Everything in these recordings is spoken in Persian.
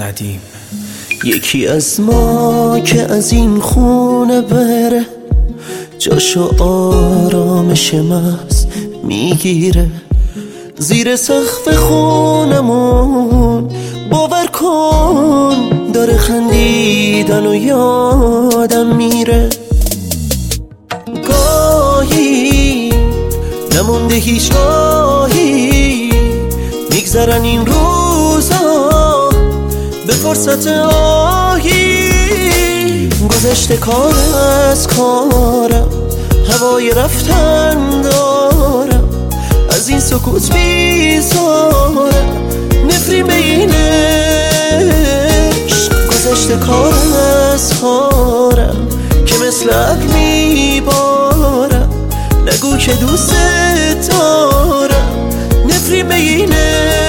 قدیم. یکی از ما که از این خونه بره، جاشو آرامش محض میگیره. زیر سقف خونمون باور کن داره خندیدن و یادم میره. گاهی نمونده هیچ راهی، میگذرن این روزا به فرصت آهی. گذشته کار از کارم، هوای رفتن دارم، از این سکوت بیزارم، نفرین به این عشق. گذشته کار از کارم که مثل ابر میبارم، نگو که دوست دارم، نفرین به این عشق.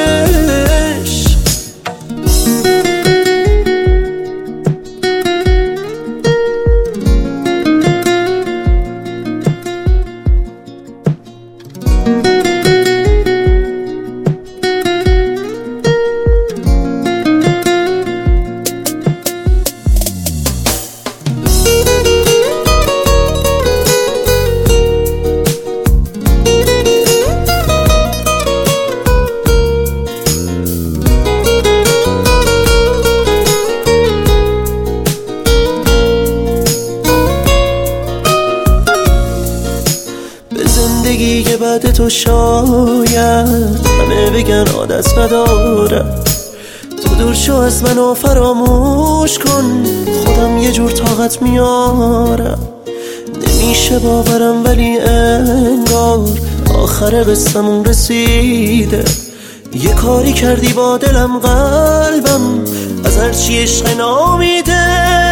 زندگی که بعد تو شاید همه بگن عادت ندارم. تو دور شو از منو فراموش کن، خودم یه جور طاقت میارم. نمیشه باورم ولی انگار آخر قصه‌مون رسیده. یه کاری کردی با دلم قلبم از هرچی عشق نامیده.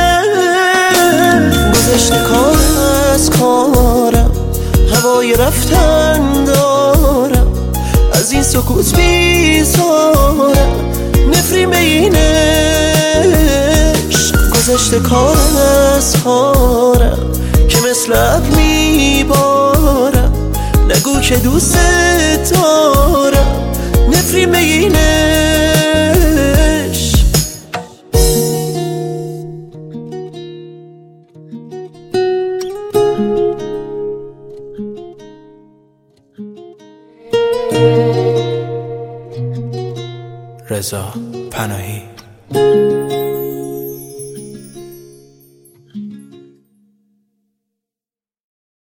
گذشته کار از کارم، هوای رفتن دارم، از این سکوت بیزارم، نفرین به این عشق. گذشته کار از کارم که مثل ابر میبارم، نگو که دوست دارم، نفرین به این عشق. رضا پناهی.